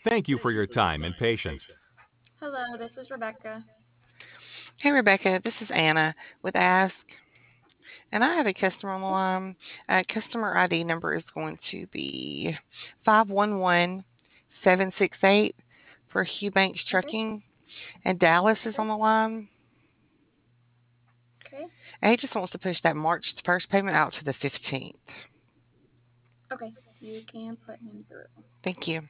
Thank you for your time and patience. Hello, this is Rebecca. Hey, Rebecca, this is Anna with Ask, and I have a customer on the line. Customer ID number is going to be 511768 for Hugh Banks Okay, Trucking, and Dallas is okay, on the line. okay, And he just wants to push that March 1st payment out to the 15th. okay. You can put him through. Thank you.